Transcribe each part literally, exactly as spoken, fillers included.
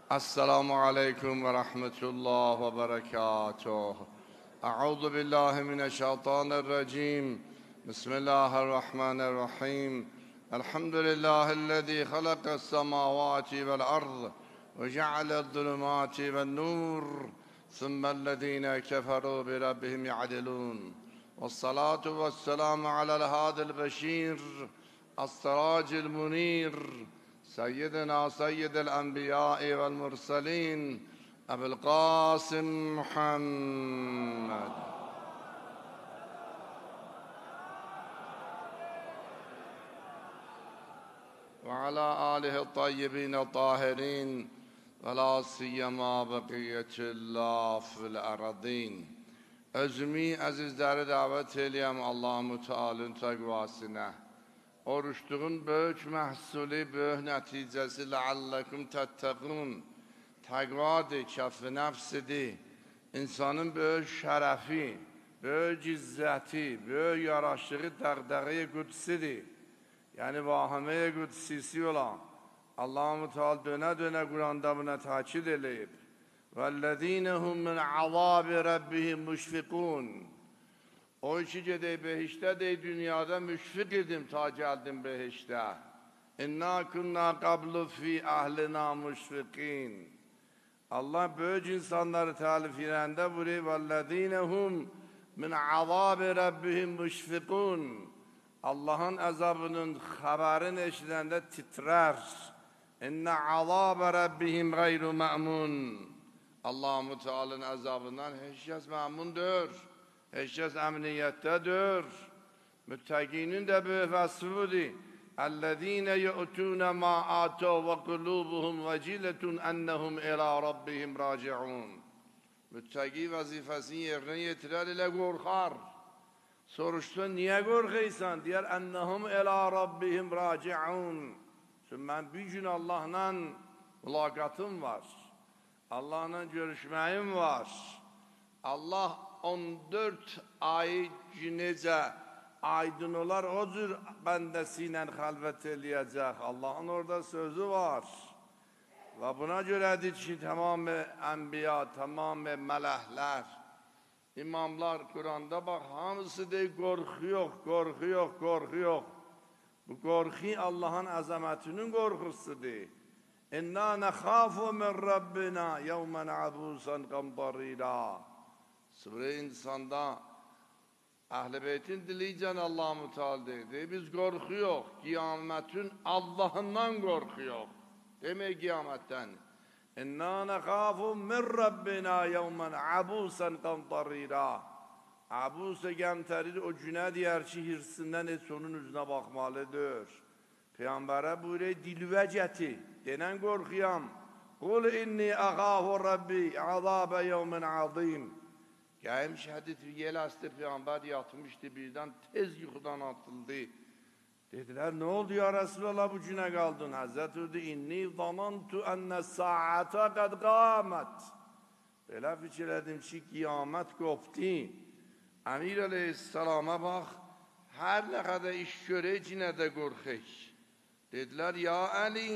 السلام عليكم ورحمة الله وبركاته. أعوذ بالله من الشيطان الرجيم. بسم الله الرحمن الرحيم. الحمد لله الذي خلق السماوات والأرض وجعل الظلمات والنور ثم الذين كفروا بربهم يعدلون. والصلاة والسلام على الهادي البشير السراج المنير سيدنا سيد الأنبياء والمرسلين أبي القاسم محمد وعلى آله الطيبين الطاهرين ولا سيما بقية الله في الأرضين. Özümü əzizləri dəvət eləyəm Allah-u Teala'nın təqvasına. Oruçluğun böyük məhsuli, böyük nəticəsi ləalləkum təttəqun. Təqvadır, kəf-i nəfsidir. İnsanın böyük şərəfi, böyük izzəti, böyük yaraşığı dəğdəği qüdsidir. Yəni vahimə-i qüdsisi olan Allah-u Teala dönə-dönə Quranda buna takid eləyib. وَالَّذ۪ينَ هُمْ مِنْ عَذَابِ رَبِّهِمْ مُشْفِقُونَ. O işi gedək behişdə dey, dünyada müşfik idim ta gəldim behişdə. İnna kunna qablu fi ahlina müşfiqin. Allah böyük insanları təlif edəndə buyuruyor وَالَّذ۪ينَ هُمْ مِنْ عَذَابِ رَبِّهِمْ مُشْفِقُونَ. Allah'ın əzabının xəbərini eşidəndə titrər. İnna azab rabbihim gayru ma'mun. Allah-u Teala'nın əzabından heç kəs məmundur. Heç kəs əmniyyətdədir. Müttəqinin də böyük vəsfi budur. Əllezîne yu'tûne mâ âtəv və qulûbuhum veciletun ennehum ilâ rabbihim râci'ûn. Müttəqi vəzifəsini yerinə yetirər ilə qorxar. Soruşdu, niyə qorxuysan? Deyər, ennehum ilâ rabbihim râci'ûn. Çünki mən bir gün Allah'la mülaqatım var. Allah'la görüşməyim var. Allah on dörd ay necə aydın olar, o cür bəndəsi ilə xəlvət eləyəcək. Allah'ın orada sözü var. Və buna görədir ki, tamamı ənbiya, tamamı mələhlər, imamlar Kur'an'da bax, hamısı deyir, qorxu yox, qorxu yox, qorxu yox. Bu qorxu Allah'ın əzəmətinin qorxusudur. İnna nəxafu min Rabbina yevmen abusan qamtarira. Surə insanda Əhl-i Beytin diliyicən Allah-u Teala deyir. Biz qorxu yox, qiyamətin Allah'ından qorxu yox. Demək qiyamətdən. İnna nəxafu min Rabbina yevmen abusan qamtarira. Abusa gəmtərir o günə deyər ki, hirsindən heç onun üzünə baxmalıdır. Peyyambərə buyuruyor, dilvəcəti, denən qorxuyam. Qul inni əxafu Rabbi azabə yevmin azim. Gələm şəhədid yel astı, Peyyambər yatmışdı, birdən tez yuxudan atıldı. Dedilər, nə oldu ya Resulallah bu günə qaldın? Həzrət dedi, inni zamantu ənə saətə qəd qamət. Belə fikir edim ki, qiyamət qopdu. Əmir əleyhissalama bax, hər nə qədər iş görək, yenə də qorxək. Dedilər, ya Əli,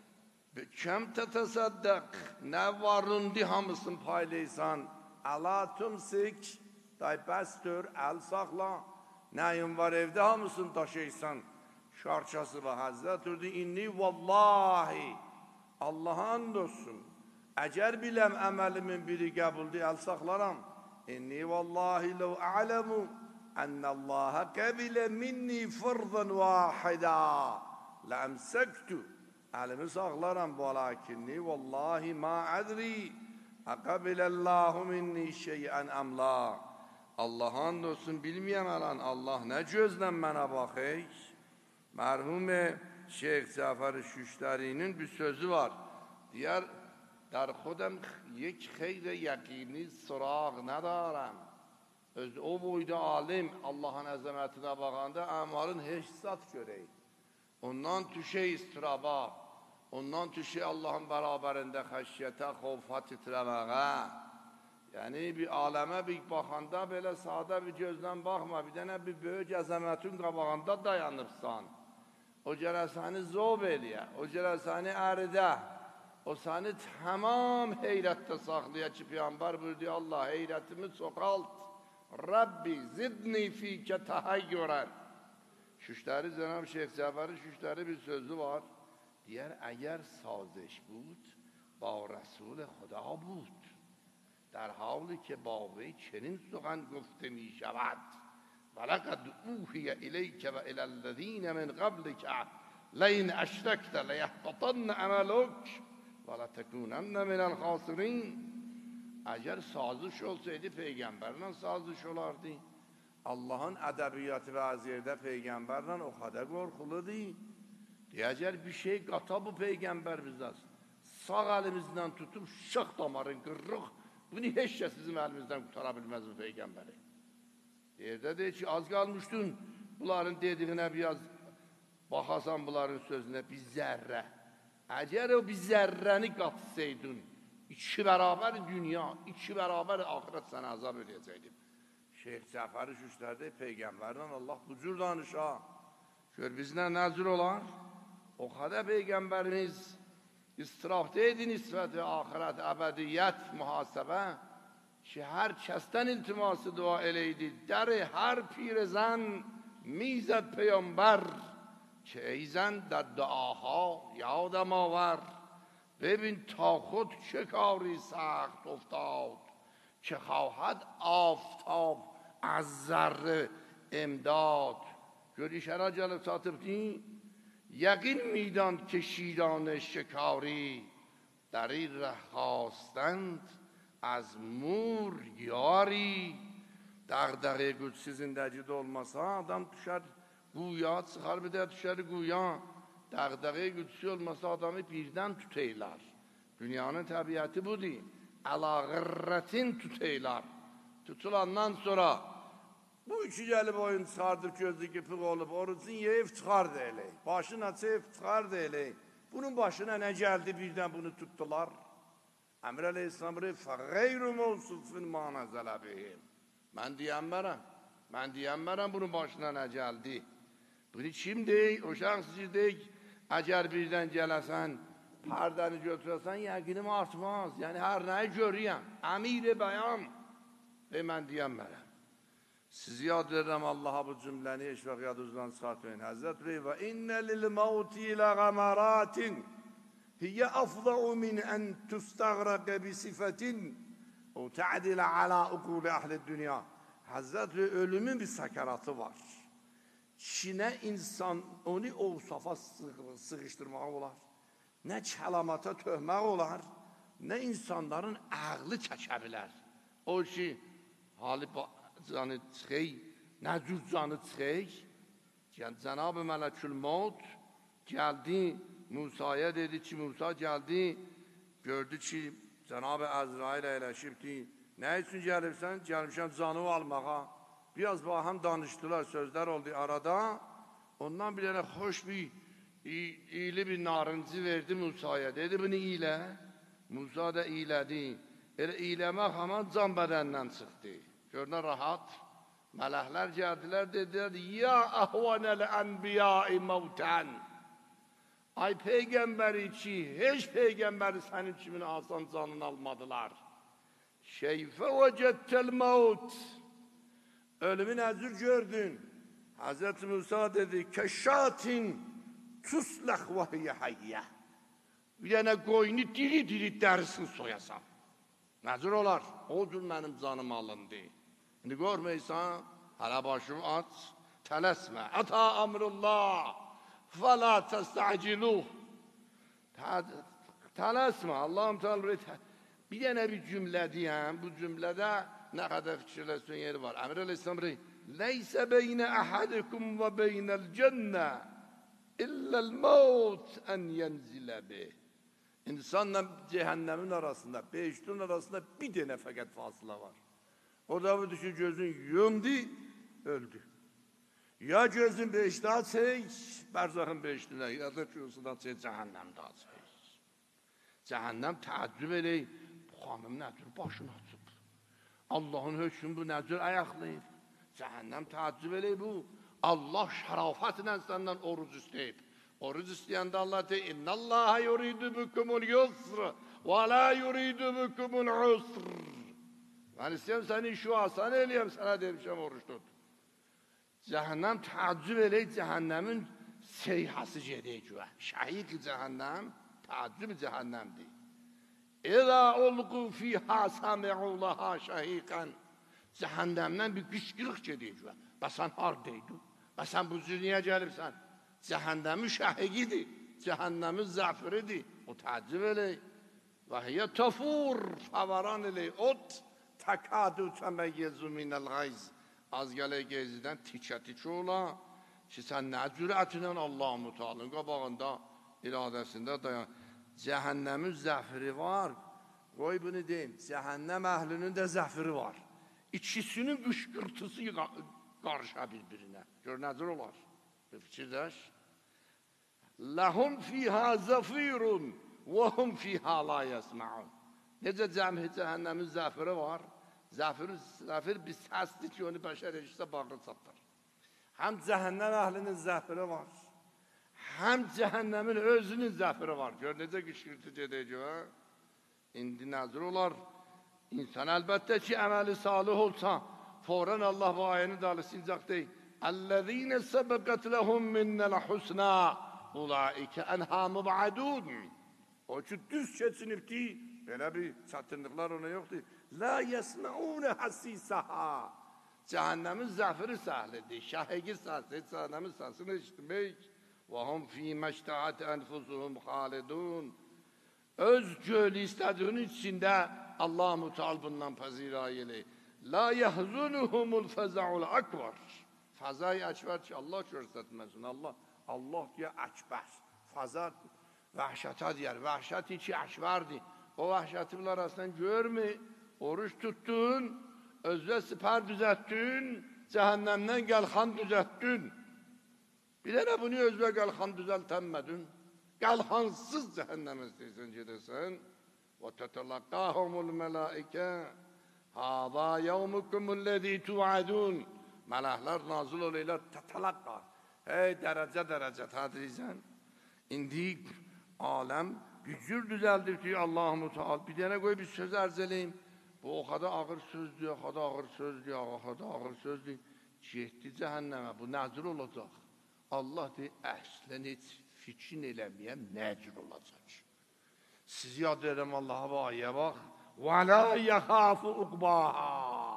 kəm tətəsəddəq, nə varındı hamısını paylaysan, əla tümsik, day bəstür, əl saxla, nəyin var evdə hamısını daşıysan, şarçası və Həzrət dedi, inni vallahi, Allah'a and olsun, əgər biləm əməlimin biri qəbuldu, əl saxlaram, İnni vallahi lev a'lemu ennallaha qəbilə minni fırdan vahidə ləmsəktu. Əlimi saxlaram, vəlakinni vallahi ma ədri əqəbiləllahu minni şeyən əmla. Allah and olsun, bilməyəm ələn Allah nə gözlə mənə baxək. Mərhum Şeyh Cəfər Şüştərinin bir sözü var. Deyər, در خودم یک خیر یقینی سراغ ندارم. Öz o boyda alim Allah'ın əzəmətinə baxanda əmalın heç zat görək. Ondan düşək istiraba, ondan düşək Allah'ın bərabərində xəşyətə, xovfa titrəməyə. Yəni bir aləmə bir baxanda belə sadə bir gözdən baxma, bir dənə bir böyük əzəmətin qabağında dayanıbsan. O gərək səni zov eləyə, o gərək səni əridə. o seni tamam heyrette saklaya ki Peygamber buyurdu Allah heyretimi sokalt. Rabbi zidni fike tahayyuren. Şüşleri Cenab-ı Şeyh Cafer'in şüşleri bir sözü var. Diğer eğer sazش بود با رسول خدا بود در حالی که با وی چنین سخن گفته می شود ولقد اوحی الیک و الی الذین من قبلک لئن اشرکت لیحبطن عملک ولتکونن من الخاسرین. Eğer sazış olsaydı peygamberle sazış olardı. Allah'ın edebiyatı ve aziyede peygamberle o kadar korkuludu. Diyecek bir şey kata bu peygamber bizden. Sağ elimizden tutup şak damarın kırık. Bunu hiç şey sizin elimizden kurtarabilmez bu peygamberi. Yerde de ki az kalmıştın. Bunların dediğine biraz bakasan bunların sözüne bir zerre. Eğer o bir zerreni katsaydın. İki beraber dünya, iki beraber ahiret sana azap edecektim. Şeyh Cafer-i Şüşler'de peygamberden Allah bu cür danışa. Gör bizden nazır olan. O kadar peygamberimiz istirafte nispeti ahiret, ebediyet, muhasebe ki her kesten iltiması dua eleydi. Der her pirezan میزد پیامبر که ای زن در دعاها یادم آور ببین تا خود چه کاری سخت افتاد که خواهد آفتاب از ذره امداد. گوری شرا جلب ساتبتی یقین میدان که شیران شکاری در این ره خواستند از مور یاری. Dağdağı güçsüz zindacıda olmasa adam düşer güya, çıkar bir de düşer güya. Dağdağı güçsüz olmasa adamı birden tuteylar. Dünyanın tabiatı bu değil. Ala gırretin tuteylar. Tutulandan sonra bu üçü gelip oyun çıkardır gözü gipik olup orucun yiyip çıkar deyley. Başını açıp çıkar deyley. Bunun başına ne geldi birden bunu tuttular. Emre Aleyhisselam buraya فَغَيْرُ مَوْسُفٍ مَا نَزَلَ بِهِمْ. Ben diyenmerem, ben diyenmerem bunun başına ne geldi? Bunu kim deyik, o şahsıcı deyik, eğer birden gelesen, perdeni götüresen, yakinim artmaz. Yani her neyi görüyen, emir-i beyan ve ben diyenmerem. Sizi yad veririm Allah'a bu cümleni, hiç vakit yadınızdan çıkartmayın. Hazretleri ve inne lil mevti ile gamaratin hiye afda'u min en tustagrake bi sifetin o ta'dile ala ukuli ahli dünya. Hazretleri ölümün bir sakaratı var. Çin'e insan onu o safa sıkıştırmak olar. Ne çalamata töhmek olar. Ne insanların ağlı çekebilir. O ki hali canı çıkay, ne cüz canı çıkay. Cenab-ı Melekül Maut geldi Musa'ya dedi ki Musa geldi gördü ki Cenab-ı Azrail eyleşipti. Ne için gelipsen? Gelmişim canı almağa. Biraz baham danıştılar, sözler oldu arada. Ondan bir tane hoş bir, iyili bir narıncı verdi Musa'ya. Dedi bunu iyile. Musa da iyiledi. Öyle iyilemek hemen can bedeninden çıktı. Gördüğün rahat. Melekler geldiler dediler ya ahvanel enbiya'i mevten. Ay peygamber içi, hiç peygamberi senin için asan canını almadılar. Şeyfe vecettel mevt. Ölümün hazır gördün. Hazreti Musa dedi keşşatin tuslak ve hiye hayye. Bir tane koyunu diri diri derisini soyasam. Nazır olar. O gün benim canım alındı. Şimdi görmeysen hala başımı at. Telesme. Ata emrullah. فَلَا تَسْتَعْجِلُوهُ. Telesme. Allah'ım Teala bir tane bir cümle diyeyim. Bu cümlede ne kadar fikirleşen yeri var. Emre Aleyhisselam diyor لَيْسَ بَيْنَ أَحَدِكُمْ وَبَيْنَ الْجَنَّةِ إِلَّا الْمَوْتِ أَنْ يَنْزِلَ بِهِ. İnsanla cehennemin arasında, behiştin arasında bir tane fakat fasıla var. O da bu düşün gözün yumdu, öldü. Ya gözün beşte açık, berzahın beştine, ya da gözün açık, cehennemde açık. Cehennem təəccüb eləyib, bu xanım nədir, başını açıb. Allah'ın hökmü bu nədir, ayaqlayıb. Cehennem təəccüb eləyib bu. Allah şərafətlə səndən oruc istəyib. Oruç isteyen de Allah de inna Allah yuridu bikumul yusr ve la yuridu bikumul usr. Ben istiyorum seni şu asan eleyim sana demişim oruç tut. Cehennem taaccüp eley cehennemin seyhası cedeycüve. Şahik cehennem taaccüp cehennemdi. İza ulgu fiha sami'u laha şahikan. Cehennemden bir kışkırık cedeycüve. Basan hardaydı. Basan bu zürniye gelipsen. Cehennemin şahigidir. Cehennemin zafiridir. O taaccüp eley. Ve hiye tafur favaran eley. Ot takadu temeyyezu minel gayz. Az gələ gezdən tikə-tikə ola ki, sən nə cürətinlə Allah-u Teala'nın qabağında, iradəsində dayan. Cəhənnəmin zəfiri var. Qoy bunu deyim, cəhənnəm əhlinin də zəfiri var. İkisinin qışqırtısı qarışa bir-birinə. Gör, nədir olar? Bir fikirdəş. Ləhum fiyhə zəfirun və hum fiyhə la yəsməun. Necə cəhənnəmin zəfiri var? Zafir, zafir bir səsdir ki, onu bəşər eşitsə bağlı çatlar. Həm cəhənnəm əhlinin zəfiri var, həm cəhənnəmin özünün zəfiri var. Gör, necə qışqırtı gedəcək. İndi nəzir olar, insan əlbəttə ki, əməli salih olsa, forən Allah bu ayəni dalı sincaq deyil. Əl-ləzīne səbəqət ləhum minnəl husnə, ulaikə ənhə mübədun. O ki, düz keçinibdi, belə bir çatınlıqlar ona yoxdur. La yesme'une hasisaha. Cehennemin zafiri sahlidir. Şahigi sahlidir. Cehennemin sahsını işitmek. Ve hum fîme iştahat enfusuhum halidun. Öz gölü istediğinin içinde Allah-u Teala bundan pazirayeli. La yahzunuhumul feza'ul akbar. Fazayı akbar ki Allah göstermesin. Allah Allah diye akbar. Faza vahşata diyer. Vahşat içi akbardi. O vahşatı bunlar arasından görme. Oruç tuttun, özde siper düzelttin, cehennemden gelhan düzelttin. Bir de bunu özde gelhan düzeltemedin. Gelhansız cehenneme isteysen gidersen. وَتَتَلَقَّاهُمُ الْمَلَائِكَةِ هَذَا يَوْمُكُمُ الَّذ۪ي تُوعَدُونَ Melekler nazil oluyla tetelakka. Hey derece derece tadricen. İndi alem gücür düzeldir diyor Allah-u Teala. Bir tane koy bir söz erzeleyim. Bu o kadar ağır söz diyor, o kadar ağır söz diyor, o kadar ağır söz diyor. Cehdi cehenneme, bu nezir olacak. Allah diyor, əslən heç fikrin eləməyəm, necir olacaq. Siz yad edəm Allah'a bu ayəyə bax. وَلَا يَخَافُ عُقْبَاهَا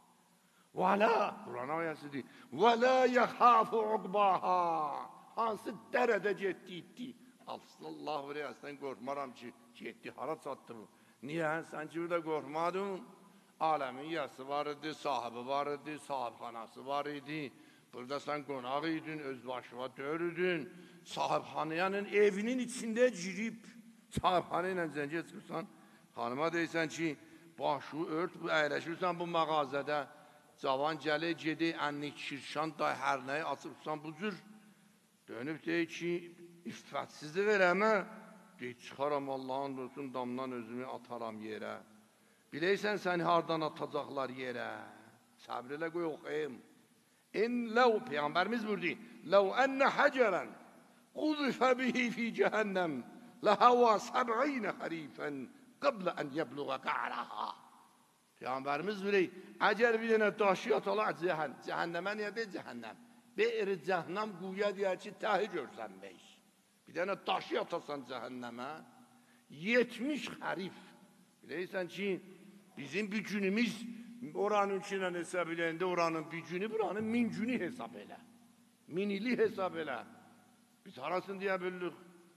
وَلَا Quran ayəsidir. وَلَا يَخَافُ عُقْبَاهَا Hansı dərədə getdi, etdi. Allah verəyəsən qorxmaram ki, getdi, hara çatdı bu. Niye? Sen ki burada korkmadın. Alemin yası var idi, sahibi var idi, sahibxanası var idi. Burada sen konak idin, öz başına dörüdün. Sahibxanayanın evinin içinde girip, sahibxanayla zənciyə çıxırsan, hanıma deysən ki, başı ört, əyləşirsən bu mağazada, cavan gələ gedi, ənlik şirşan da hər nəyi açıbsan bu cür. Dönüb deyir ki, iffətsizlik eləmə. Deyir, çıxaram Allah'ın olsun, damdan özümü ataram yerə. Bileysən səni hardan atacaqlar yerə. Səbr elə qoy oxuyayım. İn ləv, Peyğəmbərimiz buyurdu, ləv ənnə həcərən qudifə bihi fi cəhənnəm ləhəvə səb'inə xərifən qablə ən yəbluğa qa'raha. Peyğəmbərimiz buyurdu, əgər bir dənə daşı atalar cəhənnəmə niyə deyir cəhənnəm? Beyri cəhənnəm quya deyər ki, təhi görsənmək. Bir tane taşı atasan cehenneme, yetmiş harif. Bileysen ki, bizim bir günümüz oranın içine hesap edende oranın bir günü, buranın min günü hesap elə. Minili hesap elə. Biz harasın diye böldük.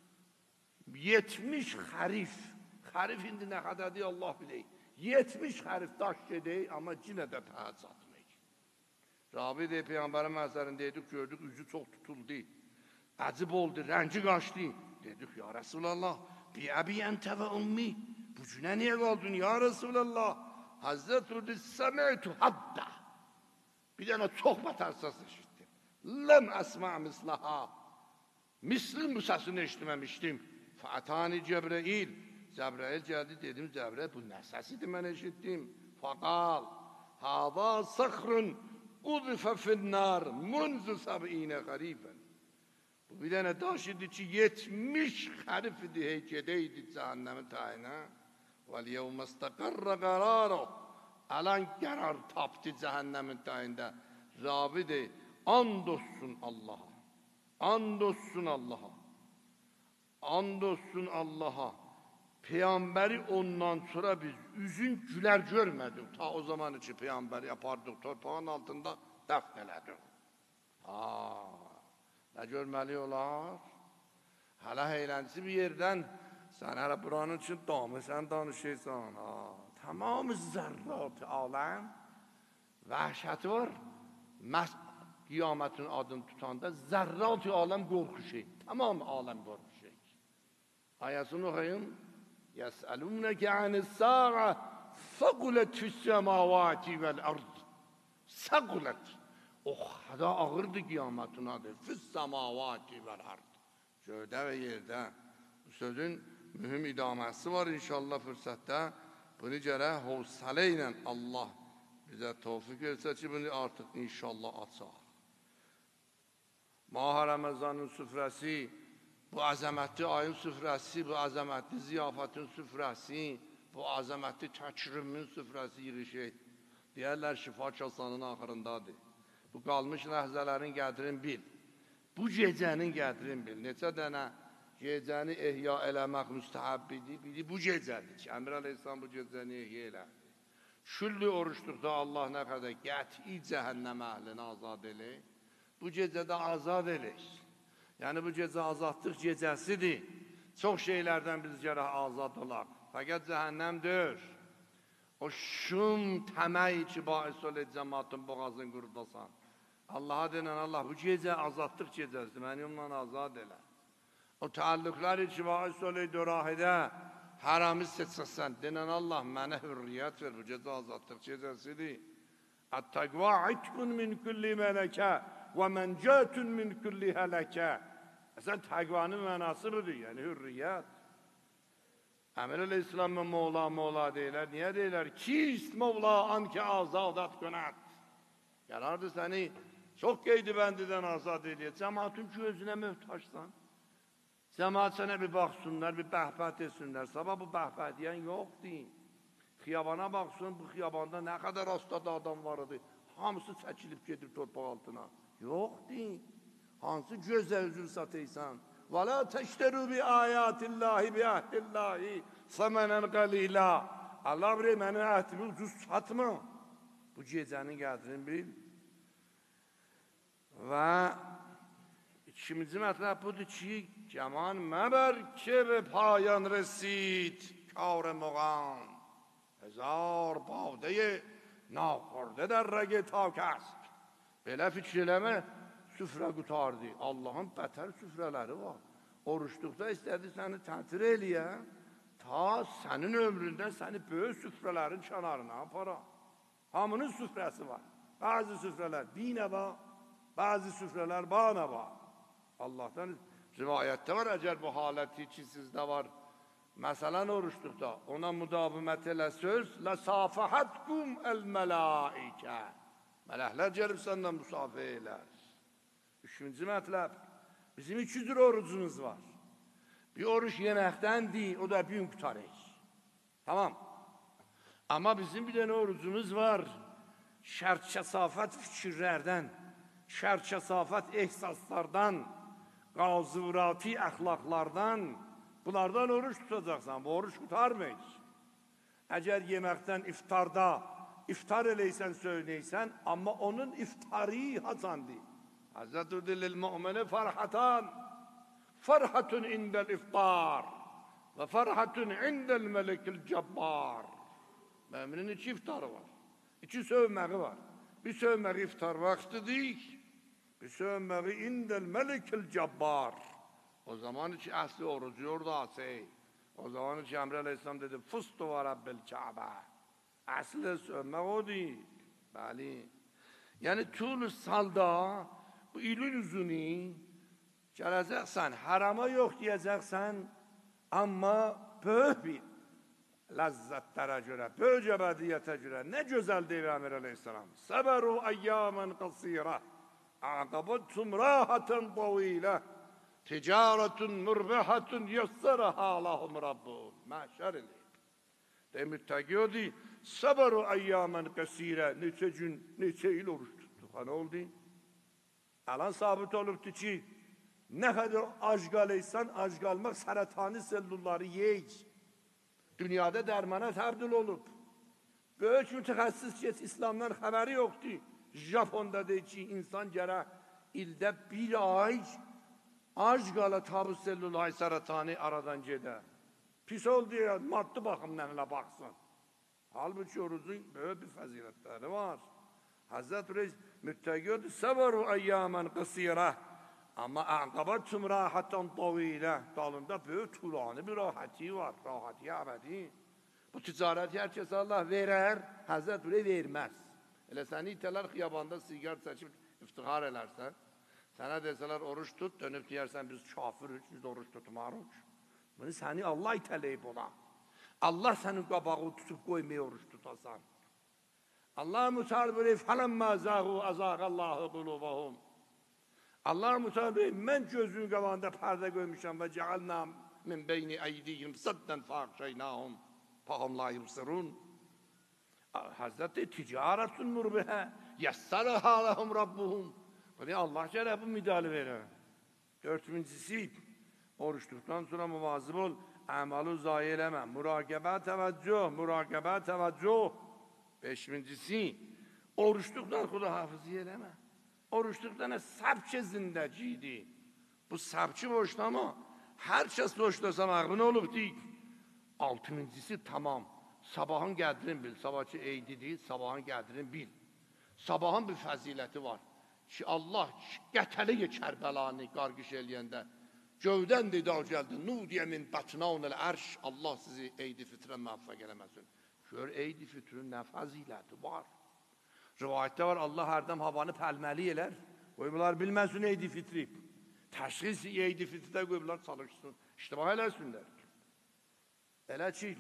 Yetmiş harif. Harif indi ne kadar diye Allah bileyim. Yetmiş harif taş gedey ama yine de taha satmayız. Rabi de Peygamberin mezarındaydık, gördük, yüzü çok tutuldu. Acib oldu, rənci qaçdı. Dedik, ya Resulallah, bi əbi əntə və ummi. Bu günə niyə qaldın, ya Resulallah? Hazret urdu, səməytu hadda. Bir dənə çox batarsız eşitdim. Ləm əsmə mislaha. Mislin bu səsini eşitməmişdim. Fətani Cəbrəil. Cəbrəil gəldi, dedim, Cəbrəil, bu nə səsidir mən eşitdim? Faqal, hava sıxrın, udifə finnər, munzu səb'inə qəribən. Bu Bir tane daş idi ki yetmiş harf idi heykedeydi cehennemin tayine. Vel yevme istakarra kararo. Alan karar taptı cehennemin tayinde. Rabbi de andolsun Allah'a. Andolsun Allah'a. Andolsun Allah'a. Peygamberi ondan sonra biz üzün güler görmedik. Ta o zaman için peygamberi yapardık. Torpağın altında defneledik. Haa. Ne görmeli olar? Hala eğlenceli bir yerden sen hala buranın için damı sen danışıyorsan. Tamamı zerrat-ı alem vahşeti var. Kıyametin adını tutanda zerrat-ı alem korkuşu. Tamam alem korkuşu. Ayasını okuyun. Yes'elûneke anis-sâ'a fakulet fis-semâvâti vel-ard. Sakulet. O kadar ağırdı kıyametin adı. Fis-semâvâti vel-ard. Göğde ve yerde. Bu sözün mühim idamesi var inşallah fırsatta. Bunu göre havsaleyle Allah bize tevfik etse ki bunu artık inşallah açar. Mah Ramazan'ın süfresi, bu azametli ayın süfresi, bu azametli ziyafetin süfresi, bu azametli takrimin süfresi yürüyüşü. Diğerler şifa çalsanın ahırındadır. Bu kalmış ləhzələrin qədrin bil. Bu gecənin qədrin bil. Neçə dənə gecəni ehya eləmək müstəhəbbidir. Biri bu gecədir ki, Əmir Aleyhisselam bu gecəni ehya elədi. Şüllü oruçluqda Allah nə qədər qəti cəhənnəm əhlini azad elək. Bu gecədə azad elək. Yəni bu gecə azadlıq gecəsidir. Çox şeylərdən biz gərək azad olaq. Fəqət cəhənnəm deyir. O şun təməyi ki, bahis olək cəmatın boğazını qurdasan. Allah'a denen Allah bu gecə azadlıq gecəsidir. Məni onunla azad elə. O təalluqlar ki, bahis olək dörahidə haramı seçsən. Denen Allah mənə hürriyyət ver. Bu gecə azadlıq gecəsidir. Ət-təqva itkun min kulli mələkə və məncətun min kulli hələkə. Əsən təqvanın mənası budur, yəni hürriyyət. Əmir Aleyhisselam'a Mola Mola deyirlər. Niyə deyirlər? Kist Mola anki azadat könət. Yarardı səni çox qeydi bəndidən azad edir. Cəmatın ki, özünə möhtaçsan. Cəmat sənə bir baxsınlar, bir bəhbət etsinlər. Sabah bu bəhbət deyən yoxdur. Xiyabana baxsın, bu xiyabanda nə qədər hastada adam var idi. Hamısı çəkilib gedir torpaq altına. Yoxdur. Hansı gözə üzül satıysan? وَلَا تَشْتَرُوا بِآيَاتِ اللّٰهِ بِعَهْدِ اللّٰهِ ثَمَنًا قَلِيلًا. Allah buraya mənim əhdimi ucuz satma. Bu gecənin qədrini bil. Və ikinci mətləb budur ki, Kəman məbər ki be payan resid kar مغان هزار باده ناخورده در رگ تاک است. Belə fikir eləmə, süfrə qutardı. Allahın bətər süfrələri var. Oruçluqda istədi səni tətir eləyə, ta sənin ömründə səni böyük süfrələrin kənarına apara. Hamının süfrəsi var. Bazı süfrələr binə var, bazı süfrələr bana var. Allah'tan rivayette var, əgər bu haləti ki sizdə var. Məsələn oruçluqda ona müdavimət elə söz, لَسَافَحَتْكُمْ الْمَلَائِكَ. Mələklər gəlib səndən müsafiə elər. Üçüncü mətləb, bizim iki cür orucumuz var. Bir oruç yeməkdəndir, o da bir gün qutarıq. Tamam. Amma bizim bir dənə orucumuz var. Şərt-kəsafət fikirlərdən, şərt-kəsafət ehsaslardan, qazurati əxlaqlardan, bunlardan oruç tutacaqsan. Bu oruç qutarmıyız. Əgər yeməkdən iftarda, iftar eləysən, söyləysən, amma onun iftarı hacandır. Hazretudir lil-mu'mini farhatan, farhatun indel-iftar və farhatun indel-melikil-cabbar. Müminin iki iftarı var, iki sövməği var. Bir sövməği iftar vaxtıdır, bir sövməği indel-melikil-cabbar. O zaman ki əsli orucu orada asey. O zaman ki Emre Aleyhisselam dedi, fustu və Rabbil-Kəbə. Əsli sövmək odur. Bəli. Yəni tül salda bu ilin uzunu gələcəksən, harama yox deyəcəksən, amma böyük bir ləzzətlərə görə, böyük əbədiyyətə görə, nə gözəl deyir Əmir Aleyhisselam. Səbəru əyyamən qasirə, əqabəttum rahatən tavilə. ticaretun murbihatun yassaraha lahum rabbum. Mahşer eləyib. De müttəqi di, sabru ayyaman qasira. Neçə gün, neçə il oruç tutduq. Ha, nə oldu? Alan sabit olubdu ki, nə qədər ac qalıysan, ac qalmaq sərətani sellulları yeyic. Dünyada dərmana təbdil olub. Böyük mütəxəssis ki, İslamdan xəbəri yoxdur. Japonda deyir ki, insan gərək ildə bir ay ac qala tabu sellulay sərətani aradan gedə. Pis oldu ya, maddi baxımdan elə baxsın. Halbuki orucun böyük bir fəzilətləri var. Hazreti Reis müttəqiyyodur, səbəru ayyaman qısirə. Amma əqabətum rahatən tavilə. Dalında böyük tulani bir rahati var, rahati əbədi. Bu ticarəti hər kəs Allah verər, Hazreti Reis verməz. Elə səni itələr xiyabanda sigar çəkib iftihar elərsən. Sənə desələr oruç tut, dönüb deyərsən biz kafirik, biz oruç tutmarıq. Bunu səni Allah itələyib ona. Allah sənin qabağı tutub qoymaya oruç tutasan. Allah müteala buyuruyor, فَلَمَّا زَاغُوا أَزَاغَ اللّٰهُ قُلُوبَهُمْ. Allah müteala buyuruyor, mən gözünün qabağında pərdə qoymuşam və جَعَلْنَا مِنْ بَيْنِ اَيْدِيهِمْ سَدًّا فَاَخْشَيْنَاهُمْ فَهُمْ لَا يُبْصِرُونَ. Hazreti ticaretun murbihe yessaraha lahum rabbuhum. Böyle Allah Celle bu müdahale verir. Dördüncüsü, oruç tuttuktan sonra muvazip ol, amalı zayi eleme. Murakebe teveccüh, murakebe teveccüh. Beşincisi, oruç tuttuktan Kuda hafızı eleme. Oruç tuttuktan sabçı zindeciydi. Bu sabçı boşlama, her şey boşlasam ağrı ne olup değil. Altıncısı tamam. Sabahın qədrini bil. Sabahçı eydi deyil, sabahın qədrini bil. Sabahın bir fəziləti var. Ki Allah qətəli Kərbəlanı qarqış eləyəndə gövdən dedi o gəldi. Nudiyə min bətnavnəl ərş. Allah sizi eydi fitrə müvəffəq eləməsin. Gör eydi fitrin nə fəziləti var. Rivayətdə var Allah hərdən havanı pəlməli elər. Qoymular bilməsin eydi fitri. Təşxis eydi fitridə qoymular çalışsın. İştibah eləsinlər. Elə ki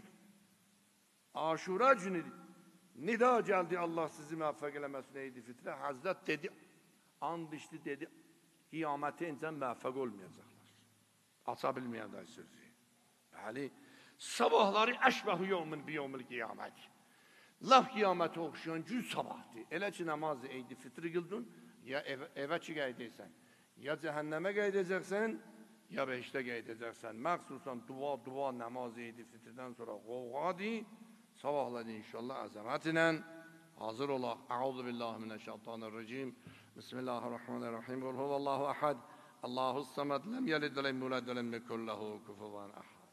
Aşura günü nida geldi Allah sizi müvaffak eləməsin eydi fitrə. Hazret dedi, and içdi dedi, qiyamətə incən müvaffak olmayacaqlar. Aça bilməyənlər sözü. Bəli, sabahları əşbəhu yevmin bi yevmil qiyamət. Laf qiyamətə oxşayan gün sabahdır. Elə ki namazı eydi fitri qıldın, ya ev, evə ki qeydəysən, ya cəhənnəmə qeydəcəksən, ya beşdə qeydəcəksən. Məxsusən dua, dua, namazı eydi fitrdən sonra qovqadır. Sabahları inşallah azametine hazır olaq. Euzu billahi mineşşeytanirracim. Bismillahirrahmanirrahim. Kul huvallahu ahad. Allahus samed. Lem yelid ve lem yulad ve lem yekun lehu kufuven ahad.